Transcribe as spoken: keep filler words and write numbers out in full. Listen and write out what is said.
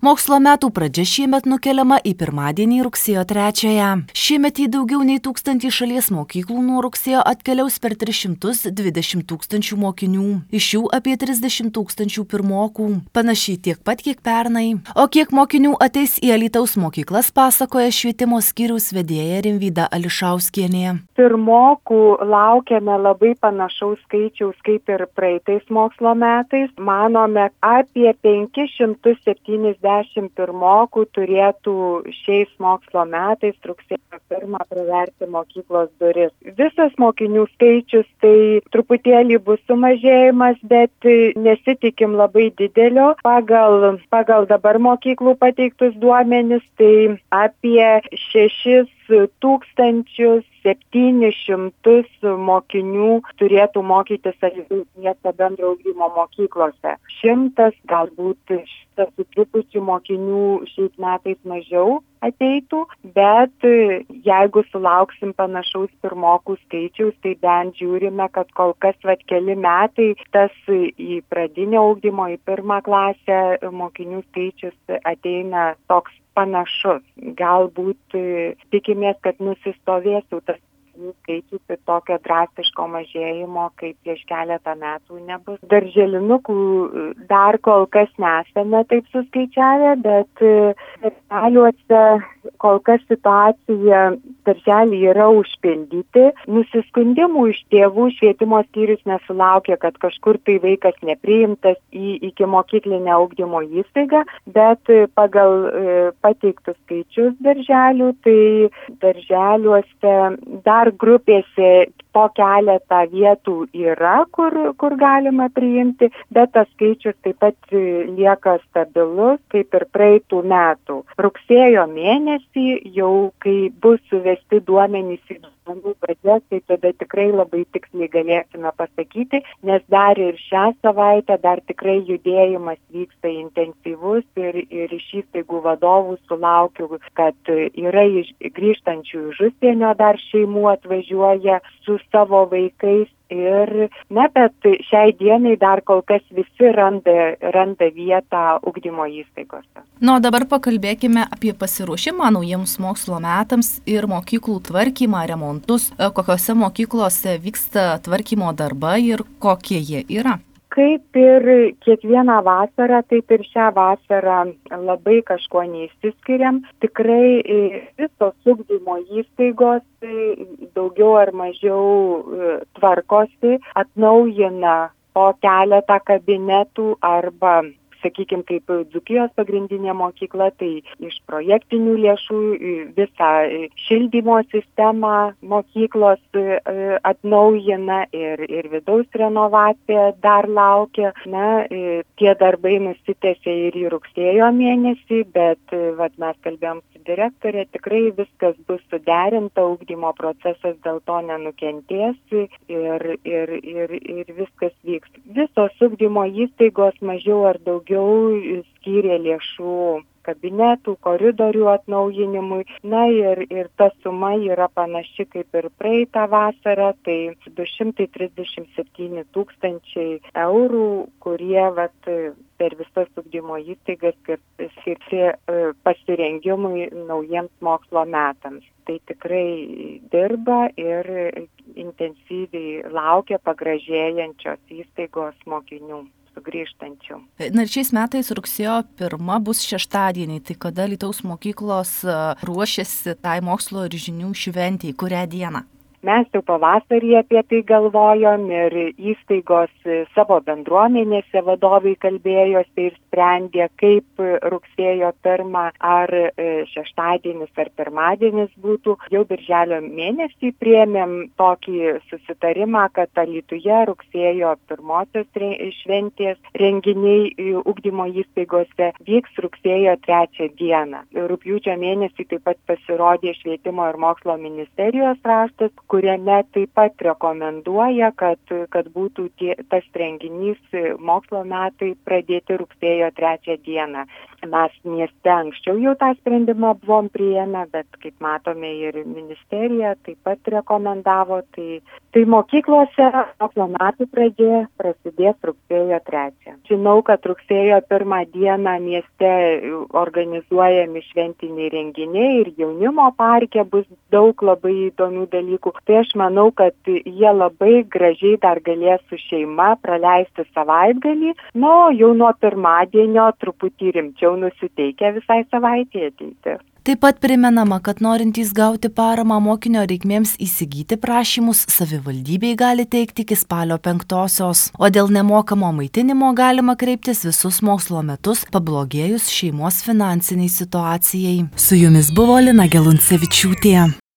Mokslo metų pradžia šiemet nukeliama į pirmadienį rugsėjo trečiąją. Šiemet į daugiau nei tūkstantį šalies mokyklų nuo rugsėjo atkeliaus per tris šimtus dvidešimt tūkstančių mokinių. Iš jų apie trisdešimt tūkstančių pirmokų. Panašiai tiek pat, kiek pernai. O kiek mokinių ateis į Alytaus mokyklas, pasakoja švietimo skyriaus vedėja Rimvyda Ališauskienė. Pirmokų laukiame labai panašaus skaičiaus kaip ir praeitais mokslo metais. Manome, apie penkis šimtus septyniasdešimt pirmokų turėtų šiais mokslo metais rugsėjo pirmą praverti mokyklos duris. Visas mokinių skaičius tai truputėlį bus sumažėjimas, bet nesitikim labai didelio. Pagal, pagal dabar mokyklų pateiktus duomenis, tai apie šešis tūkstančius septynis šimtus mokinių turėtų mokytis Alytaus miesto bendro ugdymo mokyklose. Šimtas, galbūt šimtas su trupučiu mokinių šiais metais mažiau ateitų, bet jeigu sulauksim panašaus pirmokų skaičiaus, tai bent žiūrime, kad kol kas vat keli metai tas į pradinio ugdymo, į pirmą klasę mokinių skaičius ateina toks panašus. Galbūt tikimės, kad nusistovės jau tas skaičius ir tokio drastiško mažėjimo, kaip prieš keletą metų nebus. Darželinukų dar kol kas nesame taip suskaičiavę, bet darželiuose kol kas situacija darželį yra užpildyti. Nusiskundimų iš tėvų švietimo skyrius nesulaukė, kad kažkur tai vaikas nepriimtas į ikimokyklinę ugdymo įstaigą, bet pagal pateiktus skaičius darželių, tai darželiuose dar grupėse po keletą vietų yra, kur, kur galima priimti, bet tas skaičius taip pat lieka stabilus, kaip ir praeitų metų. Rugsėjo mėnesį jau, kai bus suvesti duomenys į duomenų bazes, tai tada tikrai labai tiksliai galėsime pasakyti, nes dar ir šią savaitę dar tikrai judėjimas vyksta intensyvus ir, ir iš įstaigų vadovų sulaukiu, kad yra iš, grįžtančių iš užsienio dar šeimų atvažiuoja su savo vaikais ir, na, bet šiai dienai dar kol kas visi randa, randa vietą ugdymo įstaigose. Nu, o dabar pakalbėkime apie pasiruošimą naujiems mokslo metams ir mokyklų tvarkymą, remontus. Kokiose mokyklose vyksta tvarkymo darbai ir kokie jie yra? Kaip ir kiekvieną vasarą, taip ir šią vasarą labai kažko neįsiskiriam. Tikrai visos ugdymo įstaigos daugiau ar mažiau tvarkosi, atnaujina po keletą kabinetų arba, sakykime, kaip Dzūkijos pagrindinė mokykla, tai iš projektinių lėšų visą šildymo sistemą mokyklos atnaujina ir, ir vidaus renovacija dar laukia. Na, tie darbai nusitęsė ir į rugsėjo mėnesį, bet vat, mes kalbėjom su direktorė, tikrai viskas bus suderinta, ugdymo procesas dėl to nenukentės ir, ir, ir, ir viskas vyks. Visos ugdymo įstaigos mažiau ar daugiau daugiau skyrė lėšų kabinetų, koridorių atnaujinimui. Na ir, ir ta suma yra panaši kaip ir praeitą vasarą, tai du šimtai trisdešimt septyni tūkstančiai eurų, kurie vat, per visas ugdymo įstaigas skirti pasirengimui naujiems mokslo metams. Tai tikrai dirba ir intensyviai laukia pagražėjančios įstaigos mokinių sugrįžtančių. Na ir šiais metais rugsėjo pirma bus šeštadienį, tai kada Alytaus mokyklos ruošiasi tai mokslo ir žinių šventei, kurią dieną? Mes jau pavasarį apie tai galvojom ir įstaigos savo bendruomenėse vadovai kalbėjosi ir sprendė, kaip rugsėjo pirmą ar šeštadienis ar pirmadienis būtų. Jau birželio mėnesį priėmėm tokį susitarimą, kad Alytuje rugsėjo pirmosios šventės renginiai ugdymo įstaigose vyks rugsėjo trečią dieną. Rugpjūčio mėnesį taip pat pasirodė Švietimo ir mokslo ministerijos raštas, kuriame taip pat rekomenduoja, kad, kad būtų tie, tas renginys mokslo metai pradėti rugsėjo trečią dieną. Mes mieste anksčiau jau tą sprendimą buvom priėmę, bet kaip matome ir ministerija taip pat rekomendavo, tai, tai mokyklose mokslo metų pradžia prasidės rugsėjo trečią. Žinau, kad rugsėjo pirmą dieną mieste organizuojami šventiniai renginiai ir jaunimo parke bus daug labai įdomių dalykų. Tai aš manau, kad jie labai gražiai dar galės su šeima praleisti savaitgalį, nu, jau nuo pirmadienio truputį rimčiau nusiteikę visai savaitėje ateiti. Taip pat primenama, kad norintys gauti paramą mokinio reikmėms įsigyti prašymus savivaldybei gali teikti iki spalio penktosios, o dėl nemokamo maitinimo galima kreiptis visus mokslo metus pablogėjus šeimos finansiniai situacijai. Su jumis buvo Lina Geluncevičiūtė.